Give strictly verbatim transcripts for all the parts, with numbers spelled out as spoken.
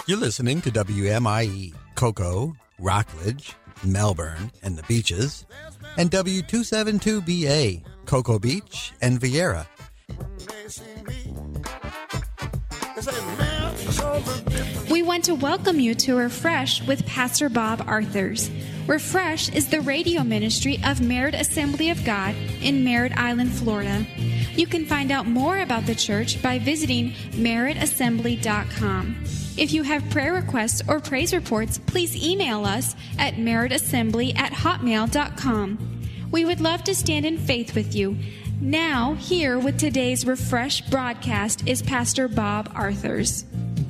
You're listening to W M I E, Cocoa, Rockledge, Melbourne, and the Beaches, and W two seventy-two B A, Cocoa Beach and Vieira. We want to welcome you to Refresh with Pastor Bob Arthurs. Refresh is the radio ministry of Merritt Assembly of God in Merritt Island, Florida. You can find out more about the church by visiting merritt assembly dot com. If you have prayer requests or praise reports, please email us at merritt assembly at hotmail dot com. We would love to stand in faith with you. Now, here with today's Refresh broadcast is Pastor Bob Arthurs.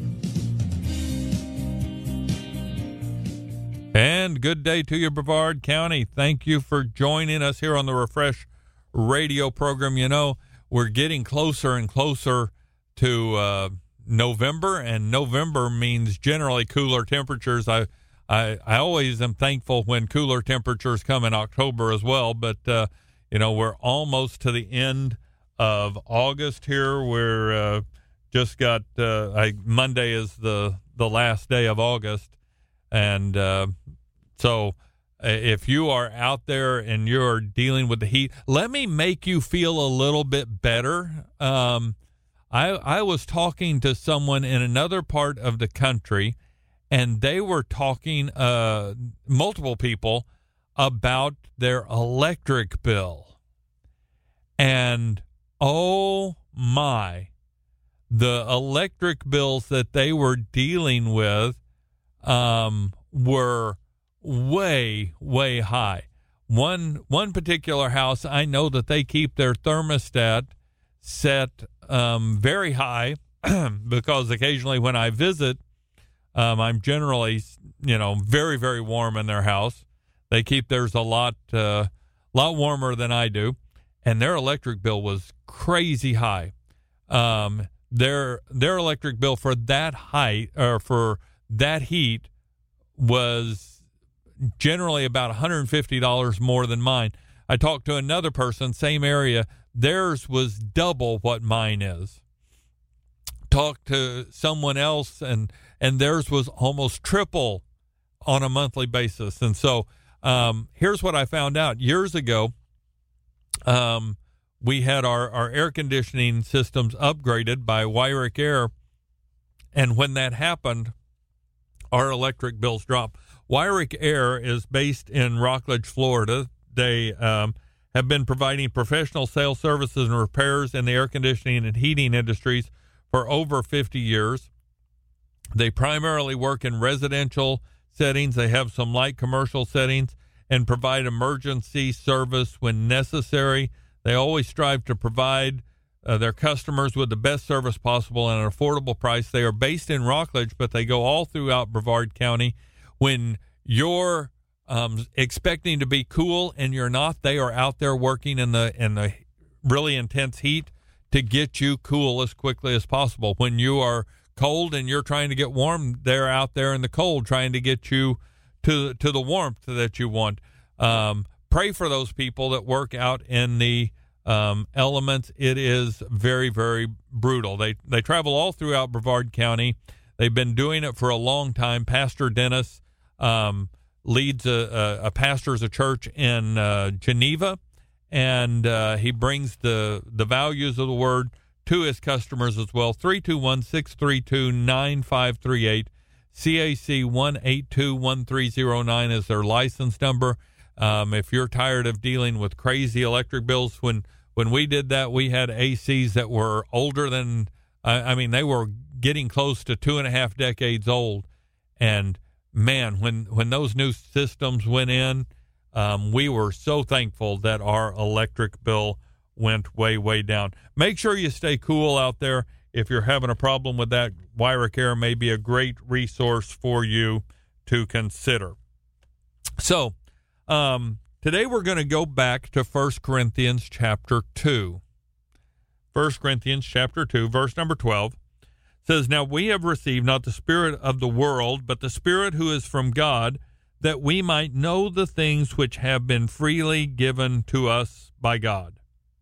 And good day to you, Brevard County. Thank you for joining us here on the Refresh radio program. You know, we're getting closer and closer to uh, November, and November means generally cooler temperatures. I, I, I always am thankful when cooler temperatures come in October as well, but, uh, you know, we're almost to the end of August here. We're uh, just got, uh, I, Monday is the, the last day of August. And uh, so if you are out there and you're dealing with the heat, let me make you feel a little bit better. Um, I, I was talking to someone in another part of the country, and they were talking, uh, multiple people, about their electric bill. And, oh, my, the electric bills that they were dealing with um, were way, way high. One one particular house, I know that they keep their thermostat set um, very high because occasionally when I visit, um, I'm generally, you know, very, very warm in their house. They keep theirs a lot, uh, lot warmer than I do, and their electric bill was crazy high. Um, their their electric bill for that height or for that heat was generally about one hundred fifty dollars more than mine. I talked to another person, same area. Theirs was double what mine is. Talked to someone else, and, and theirs was almost triple on a monthly basis. And so um, here's what I found out. Years ago, um, we had our, our air conditioning systems upgraded by Wyrick Air, and when that happened, our electric bills drop. Wyrick Air is based in Rockledge, Florida. They um, have been providing professional sales services and repairs in the air conditioning and heating industries for over fifty years. They primarily work in residential settings. They have some light commercial settings and provide emergency service when necessary. They always strive to provide Uh, their customers with the best service possible at an affordable price. They are based in Rockledge, but they go all throughout Brevard County. When you're um, expecting to be cool and you're not, they are out there working in the in the really intense heat to get you cool as quickly as possible. When you are cold and you're trying to get warm, they're out there in the cold trying to get you to to the warmth that you want. Um, pray for those people that work out in the Um, elements. It is very, very brutal. They they travel all throughout Brevard County. They've been doing it for a long time. Pastor Dennis um, leads a, a, a pastors a church in uh, Geneva, and uh, he brings the the values of the word to his customers as well. three two one, six three two, nine five three eight. C A C one eight two one three zero nine is their license number. Um, if you're tired of dealing with crazy electric bills, when when we did that, we had A Cs that were older than, I, I mean, they were getting close to two and a half decades old. And man, when, when those new systems went in, um, we were so thankful that our electric bill went way, way down. Make sure you stay cool out there. If you're having a problem with that, Wyrick Air may be a great resource for you to consider. So, Um, today we're going to go back to First Corinthians chapter two. First Corinthians chapter two, verse number twelve says, "Now we have received not the spirit of the world, but the Spirit who is from God, that we might know the things which have been freely given to us by God.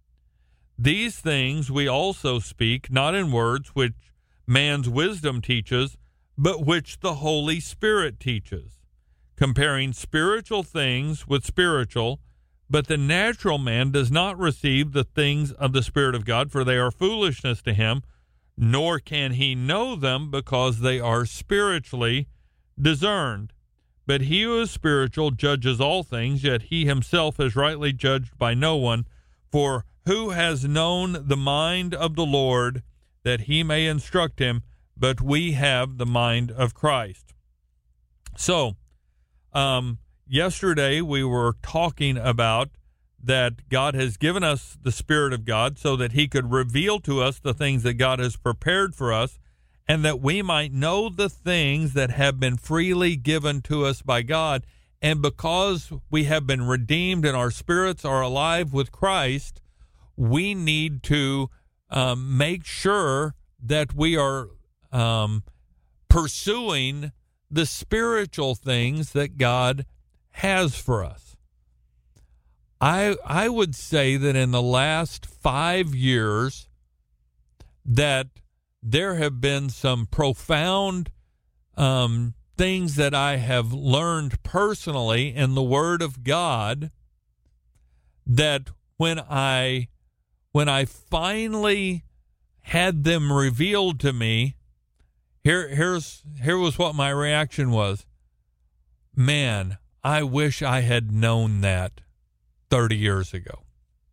These things we also speak, not in words which man's wisdom teaches, but which the Holy Spirit teaches, comparing spiritual things with spiritual. But the natural man does not receive the things of the Spirit of God, for they are foolishness to him, nor can he know them, because they are spiritually discerned. But he who is spiritual judges all things, yet he himself is rightly judged by no one. For who has known the mind of the Lord, that he may instruct him? But we have the mind of Christ. So, um, yesterday we were talking about that God has given us the Spirit of God so that he could reveal to us the things that God has prepared for us, and that we might know the things that have been freely given to us by God. And because we have been redeemed and our spirits are alive with Christ, we need to um, make sure that we are um, pursuing the spiritual things that God has for us. I I would say that in the last five years that there have been some profound um, things that I have learned personally in the Word of God, that when I when I finally had them revealed to me, here here's here was what my reaction was. Man, I wish I had known that thirty years ago.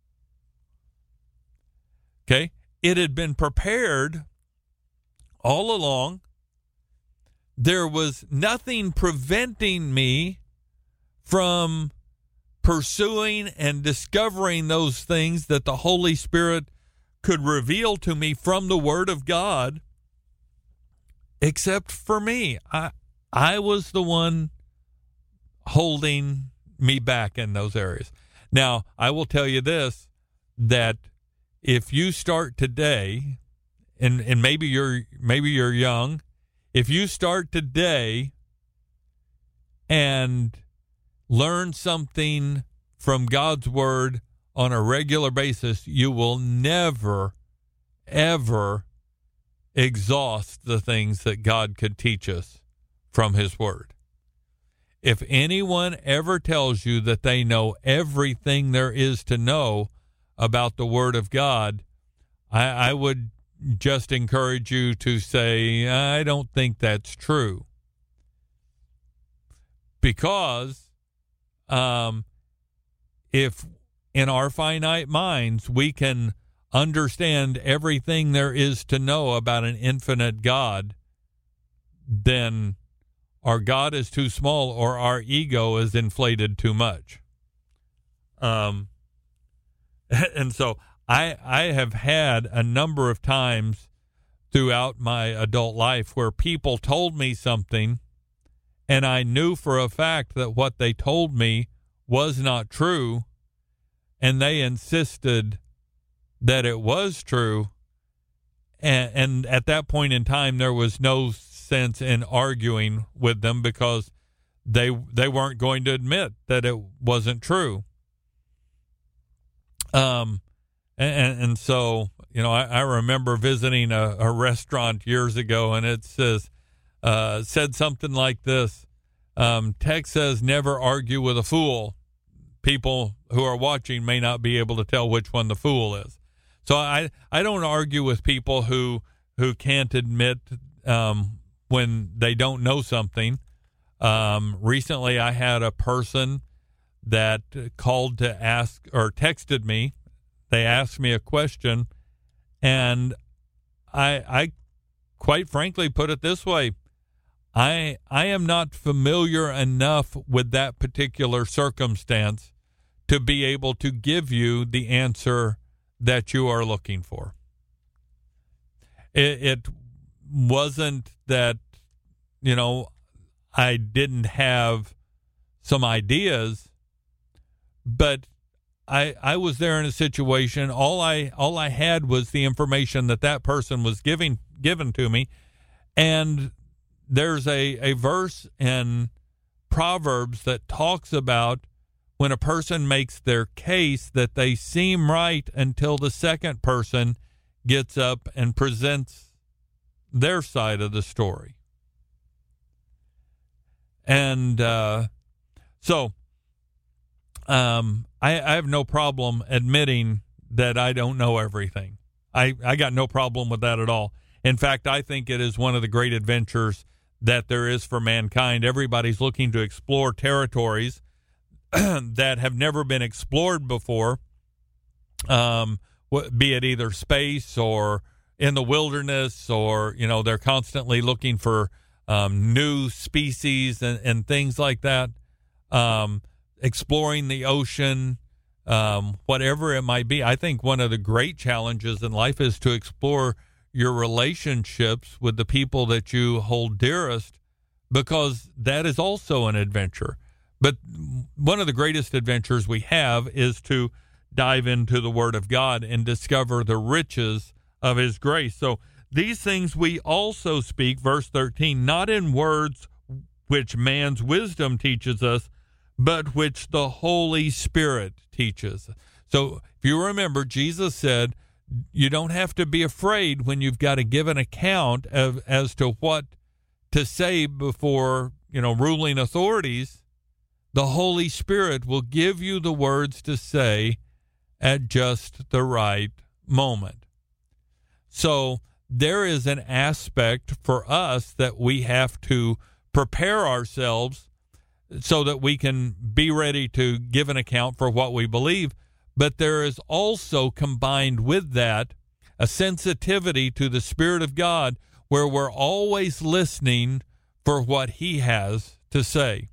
Okay? It had been prepared all along. There was nothing preventing me from pursuing and discovering those things that the Holy Spirit could reveal to me from the Word of God, except for me. I I was the one holding me back in those areas. Now, I will tell you this, that if you start today, and, and maybe you're maybe you're young, if you start today and learn something from God's Word on a regular basis, you will never, ever exhaust the things that God could teach us from His Word. If anyone ever tells you that they know everything there is to know about the Word of God, I, I would just encourage you to say, I don't think that's true. Because um, if in our finite minds we can understand everything there is to know about an infinite God, then our God is too small or our ego is inflated too much. Um, and so I I have had a number of times throughout my adult life where people told me something and I knew for a fact that what they told me was not true, and they insisted that it was true. And, and at that point in time, there was no sense in arguing with them because they they weren't going to admit that it wasn't true. Um, and, and so, you know, I, I remember visiting a, a restaurant years ago, and it says, uh, said something like this. Um, text says, never argue with a fool. People who are watching may not be able to tell which one the fool is. So I, I don't argue with people who, who can't admit, um, when they don't know something. Um, recently, I had a person that called to ask or texted me. They asked me a question, and I, I quite frankly put it this way. I, I am not familiar enough with that particular circumstance to be able to give you the answer that you are looking for. It, it wasn't that, you know, I didn't have some ideas, but I I was there in a situation. All I all I had was the information that that person was giving given to me, and there's a a verse in Proverbs that talks about when a person makes their case that they seem right until the second person gets up and presents their side of the story. And uh, so um, I, I have no problem admitting that I don't know everything. I, I got no problem with that at all. In fact, I think it is one of the great adventures that there is for mankind. Everybody's looking to explore territories that have never been explored before, um, be it either space or in the wilderness, or, you know, they're constantly looking for um, new species and, and things like that, um, exploring the ocean, um, whatever it might be. I think one of the great challenges in life is to explore your relationships with the people that you hold dearest, because that is also an adventure. But one of the greatest adventures we have is to dive into the Word of God and discover the riches of His grace. So these things we also speak, verse thirteen, not in words which man's wisdom teaches us, but which the Holy Spirit teaches. So if you remember, Jesus said, you don't have to be afraid when you've got to give an account of as to what to say before, you know, ruling authorities. The Holy Spirit will give you the words to say at just the right moment. So there is an aspect for us that we have to prepare ourselves so that we can be ready to give an account for what we believe. But there is also combined with that a sensitivity to the Spirit of God, where we're always listening for what He has to say.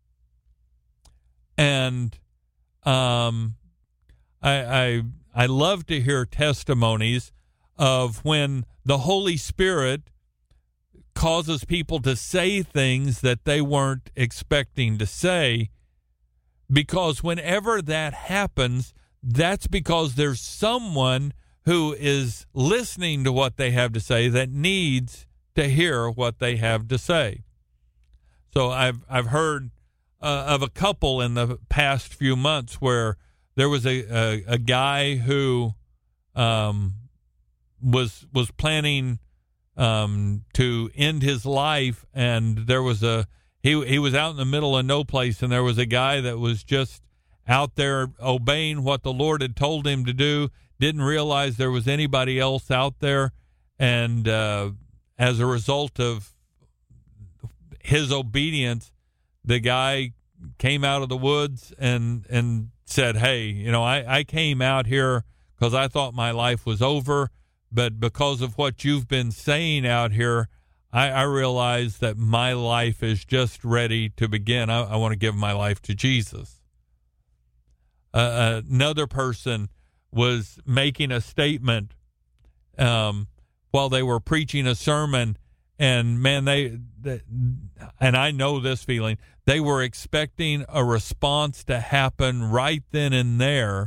And um, I, I I love to hear testimonies of when the Holy Spirit causes people to say things that they weren't expecting to say, because whenever that happens, that's because there's someone who is listening to what they have to say that needs to hear what they have to say. So I've I've heard uh, of a couple in the past few months where there was a a, a guy who um, was was planning um, to end his life, and there was a he he was out in the middle of no place, and there was a guy that was just out there obeying what the Lord had told him to do, didn't realize there was anybody else out there, and uh, as a result of his obedience, the guy came out of the woods and and said, hey, you know, I, I came out here because I thought my life was over, but because of what you've been saying out here, I, I realize that my life is just ready to begin. I, I want to give my life to Jesus. Uh, another person was making a statement um, while they were preaching a sermon, and man, they, they, and I know this feeling, they were expecting a response to happen right then and there,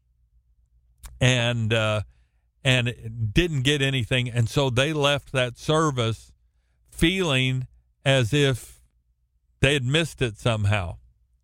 and uh, and didn't get anything, and so they left that service feeling as if they had missed it somehow.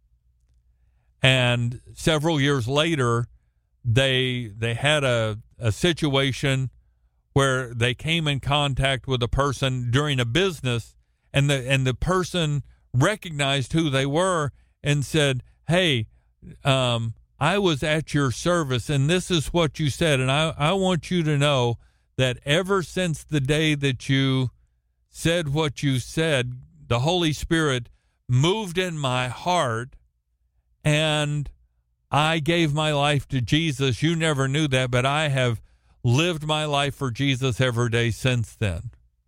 And several years later, they they had a, a situation where they came in contact with a person during a business, and the and the person recognized who they were and said, hey, um, I was at your service, and this is what you said, and I, I want you to know that ever since the day that you said what you said, the Holy Spirit moved in my heart, and I gave my life to Jesus. You never knew that, but I have lived my life for Jesus every day since then.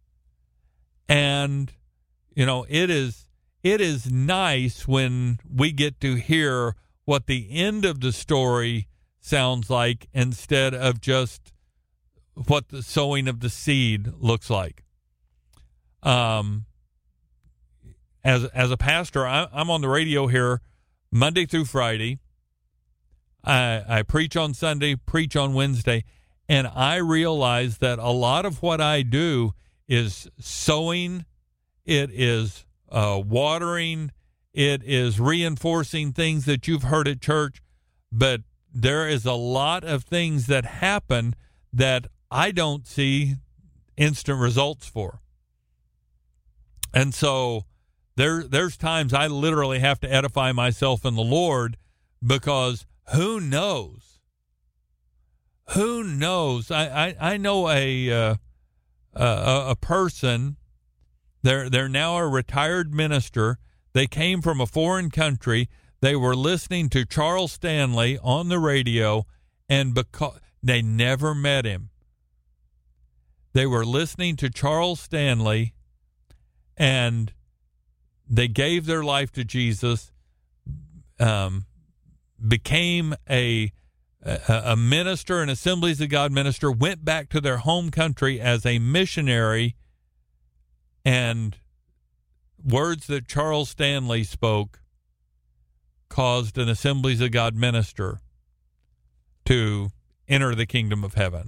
And, you know, it is it is nice when we get to hear what the end of the story sounds like instead of just what the sowing of the seed looks like. Um, as as a pastor, I, I'm on the radio here Monday through Friday. I, I preach on Sunday, preach on Wednesday, and I realize that a lot of what I do is sowing, it is uh, watering, it is reinforcing things that you've heard at church, but there is a lot of things that happen that I don't see instant results for. And so There, there's times I literally have to edify myself in the Lord, because who knows? Who knows? I, I, I know a, uh, a a person. They're they're now a retired minister. They came from a foreign country. They were listening to Charles Stanley on the radio, and because they never met him, they were listening to Charles Stanley, and they gave their life to Jesus, um, became a, a a minister, an Assemblies of God minister, went back to their home country as a missionary, and words that Charles Stanley spoke caused an Assemblies of God minister to enter the kingdom of heaven.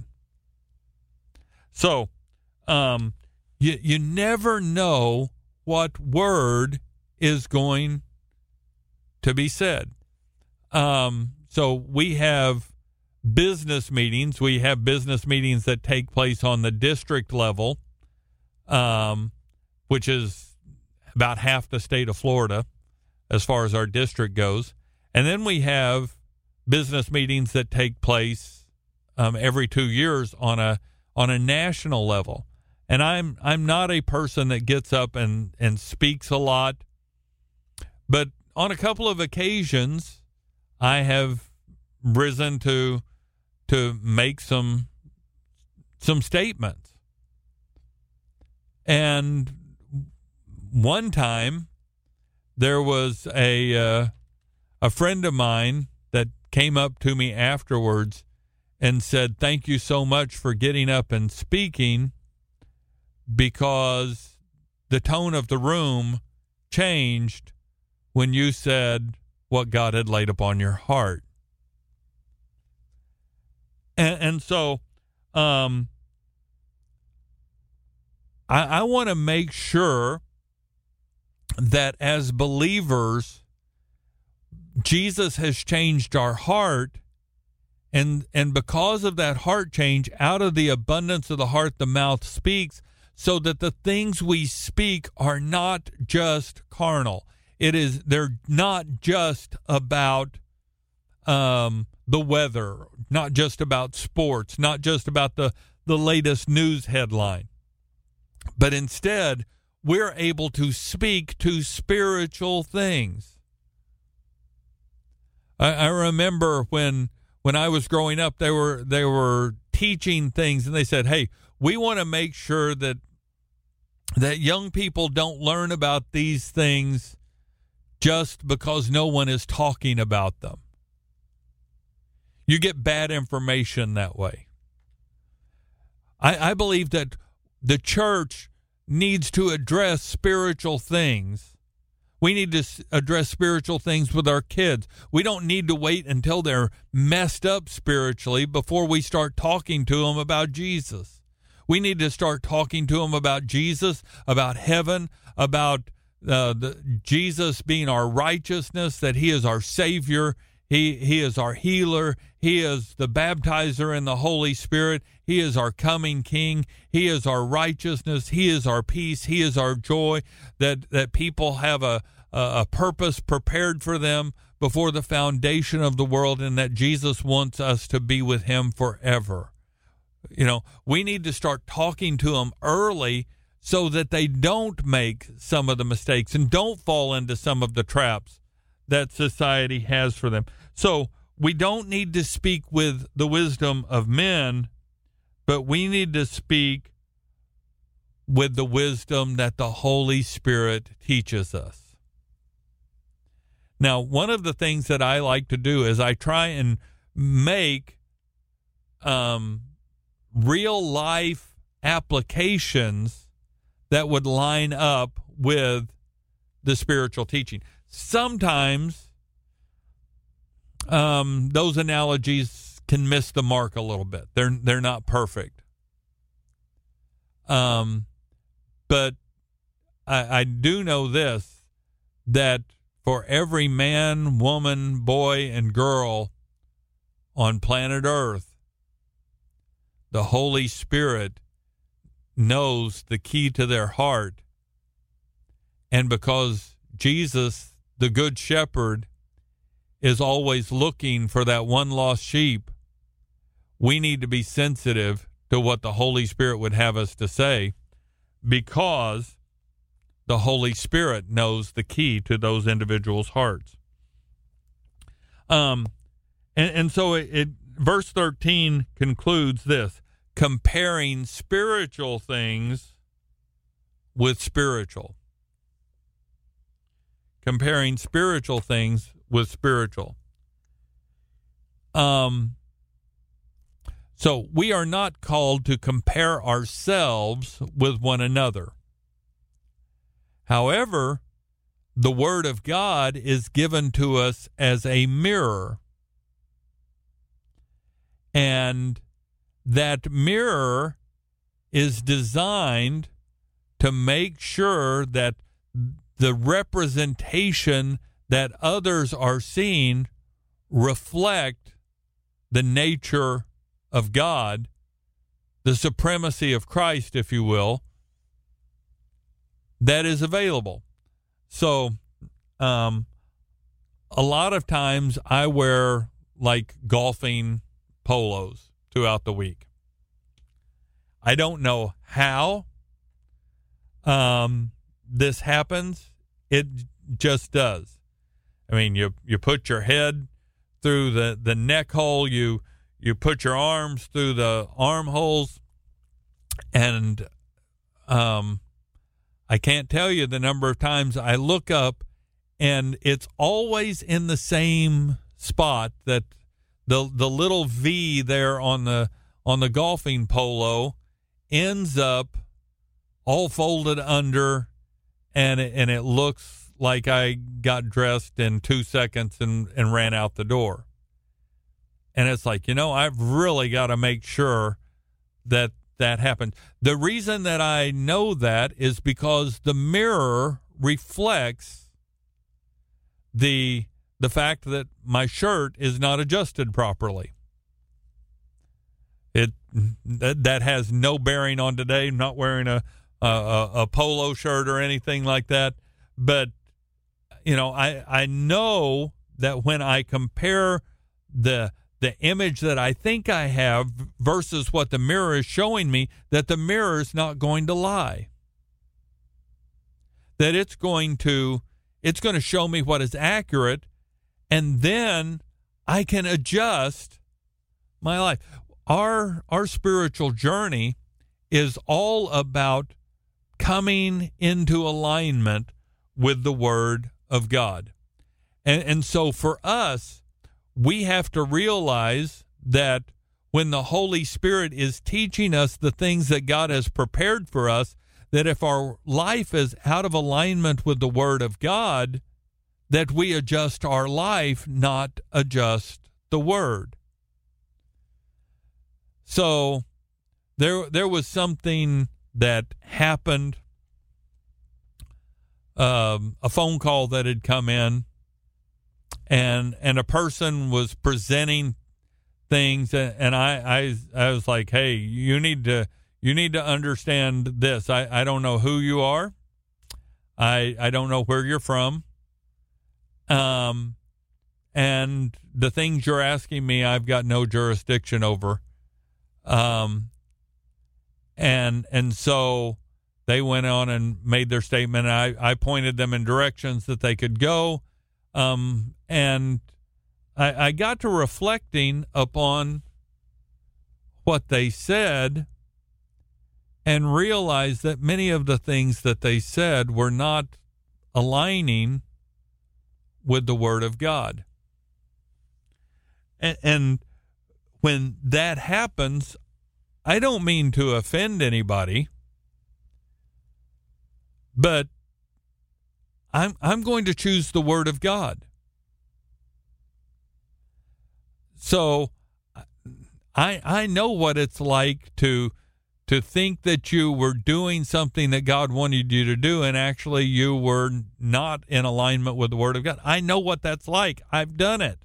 So, um, you you never know what word is going to be said. Um, so we have business meetings. We have business meetings that take place on the district level, um, which is about half the state of Florida as far as our district goes. And then we have business meetings that take place um, every two years on a on a national level. And I'm I'm not a person that gets up and, and speaks a lot, but on a couple of occasions, I have risen to to make some some statements. And one time, there was a uh, a friend of mine that came up to me afterwards and said, "Thank you so much for getting up and speaking, because the tone of the room changed when you said what God had laid upon your heart." And, and so um, I, I want to make sure that as believers, Jesus has changed our heart. And, and because of that heart change, out of the abundance of the heart, the mouth speaks, so that the things we speak are not just carnal. It is, they're not just about um, the weather, not just about sports, not just about the, the latest news headline. But instead, we're able to speak to spiritual things. I, I remember when when I was growing up, they were they were teaching things, and they said, "Hey, we want to make sure that that young people don't learn about these things just because no one is talking about them. You get bad information that way." I, I believe that the church needs to address spiritual things. We need to address spiritual things with our kids. We don't need to wait until they're messed up spiritually before we start talking to them about Jesus. We need to start talking to them about Jesus, about heaven, about uh, the, Jesus being our righteousness, that he is our Savior, he, he is our healer, he is the baptizer in the Holy Spirit, he is our coming King, he is our righteousness, he is our peace, he is our joy, that, that people have a, a, a purpose prepared for them before the foundation of the world, and that Jesus wants us to be with him forever. You know, we need to start talking to them early so that they don't make some of the mistakes and don't fall into some of the traps that society has for them. So we don't need to speak with the wisdom of men, but we need to speak with the wisdom that the Holy Spirit teaches us. Now, one of the things that I like to do is I try and make um, real life applications that would line up with the spiritual teaching. Sometimes um, those analogies can miss the mark a little bit. They're they're not perfect. Um, but I, I do know this, that for every man, woman, boy, and girl on planet Earth, the Holy Spirit knows the key to their heart And because Jesus, the Good Shepherd, is always looking for that one lost sheep, we need to be sensitive to what the Holy Spirit would have us to say, because the Holy Spirit knows the key to those individuals' hearts. Um, and, and so it, it verse thirteen concludes this: comparing spiritual things with spiritual. Comparing spiritual things with spiritual. Um, so we are not called to compare ourselves with one another. However, the Word of God is given to us as a mirror. And that mirror is designed to make sure that the representation that others are seeing reflect the nature of God, the supremacy of Christ, if you will, that is available. So, um, a lot of times I wear like golfing polos throughout the week. I don't know how um, this happens. It just does. I mean, you you put your head through the, the neck hole, you you put your arms through the armholes, and um, I can't tell you the number of times I look up, and it's always in the same spot, that the the little V there on the on the golfing polo ends up all folded under, and it, and it looks like I got dressed in two seconds and, and ran out the door. And it's like, you know, I've really got to make sure that that happens. The reason that I know that is because the mirror reflects the the fact that my shirt is not adjusted properly. It that, that has no bearing on today. I'm not wearing a, a a polo shirt or anything like that, but you know, I I know that when I compare the the image that I think I have versus what the mirror is showing me, that the mirror is not going to lie. That it's going to it's going to show me what is accurate, and then I can adjust my life. Our our spiritual journey is all about coming into alignment with the Word of God. And and so for us, we have to realize that when the Holy Spirit is teaching us the things that God has prepared for us, that if our life is out of alignment with the Word of God, that we adjust our life, not adjust the Word. So there there was something that happened, um, a phone call that had come in, and and a person was presenting things, and I, I I was like, hey, you need to you need to understand this. I, I don't know who you are. I I don't know where you're from. Um, and the things you're asking me, I've got no jurisdiction over. Um, and and so they went on and made their statement. I, I pointed them in directions that they could go. Um, and I, I got to reflecting upon what they said and realized that many of the things that they said were not aligning with the Word of God. And, and when that happens, I don't mean to offend anybody, but I'm I'm going to choose the Word of God. So I I know what it's like to to think that you were doing something that God wanted you to do, and actually you were not in alignment with the Word of God. I know what that's like. I've done it.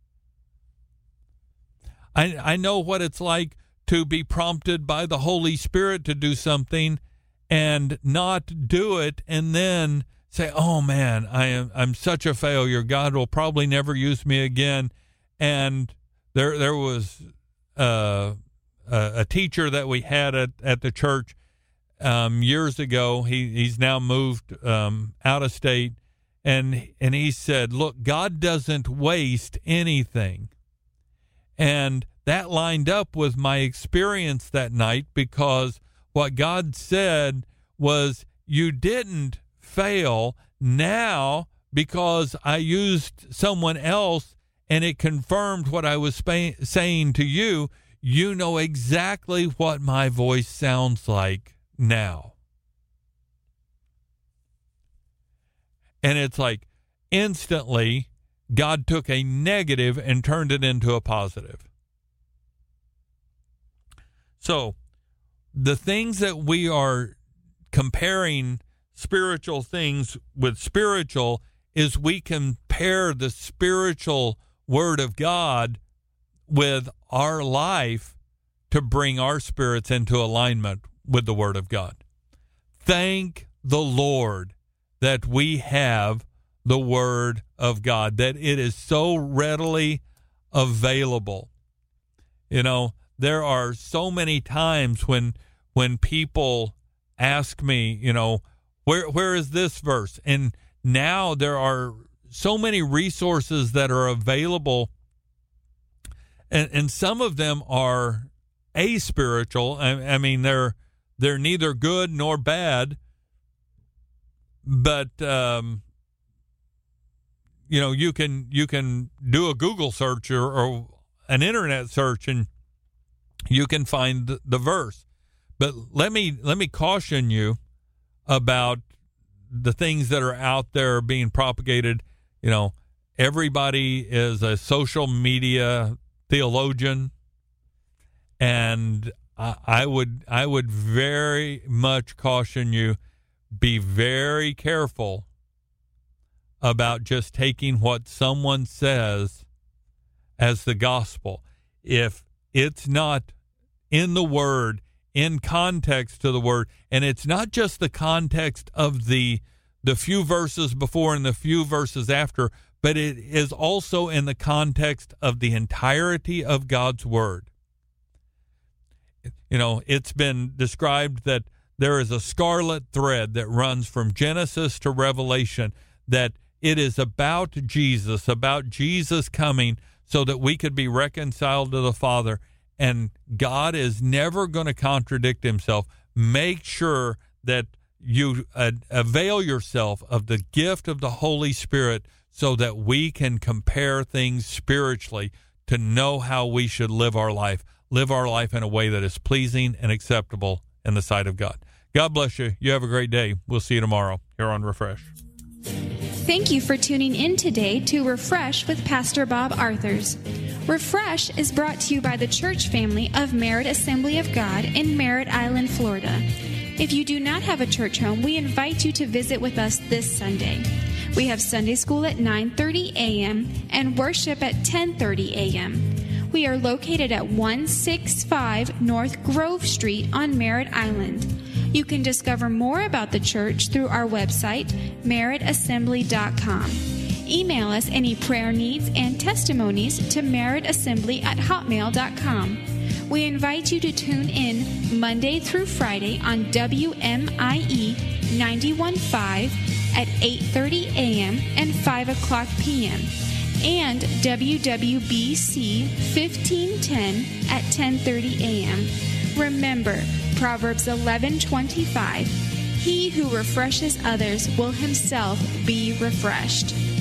I I know what it's like to be prompted by the Holy Spirit to do something and not do it, and then say, oh man, I am I'm such a failure. God will probably never use me again. And there there was uh, a, a teacher that we had at, at the church um, years ago. He he's now moved um, out of state, and and he said, look, God doesn't waste anything. And that lined up with my experience that night, because what God said was, you didn't fail now because I used someone else and it confirmed what I was spa- saying to you. You know exactly what my voice sounds like now. And it's like instantly God took a negative and turned it into a positive. So the things that we are comparing spiritual things with spiritual is we compare the spiritual word of God with our life to bring our spirits into alignment with the word of God. Thank the Lord that we have the word of God, that it is so readily available. You know, there are so many times when when people ask me, you know, where where is this verse? And now there are so many resources that are available, and and some of them are aspiritual. I, I mean, they're they're neither good nor bad, but um, you know, you can you can do a Google search or, or an internet search, and you can find the, the verse. But let me let me caution you about the things that are out there being propagated. You know, everybody is a social media theologian, and I, I would I would very much caution you, be very careful about just taking what someone says as the gospel. If it's not in the word, in context to the word, and it's not just the context of the the few verses before and the few verses after, but it is also in the context of the entirety of God's word. You know, it's been described that there is a scarlet thread that runs from Genesis to Revelation, that it is about Jesus, about Jesus coming so that we could be reconciled to the Father. And God is never going to contradict himself. Make sure that you uh, avail yourself of the gift of the Holy Spirit so that we can compare things spiritually to know how we should live our life, live our life in a way that is pleasing and acceptable in the sight of God. God bless you. You have a great day. We'll see you tomorrow here on Refresh. Thank you for tuning in today to Refresh with Pastor Bob Arthurs. Refresh is brought to you by the church family of Merritt Assembly of God in Merritt Island, Florida. If you do not have a church home, we invite you to visit with us this Sunday. We have Sunday school at nine thirty a.m. and worship at ten thirty a.m. We are located at one sixty-five North Grove Street on Merritt Island. You can discover more about the church through our website, merritt assembly dot com. Email us any prayer needs and testimonies to merrittassembly at hotmail dot com. We invite you to tune in Monday through Friday on W M I E ninety-one point five at eight thirty a.m. and five o'clock p.m. and W W B C fifteen ten at ten thirty a.m. Remember, Proverbs eleven twenty-five, he who refreshes others will himself be refreshed.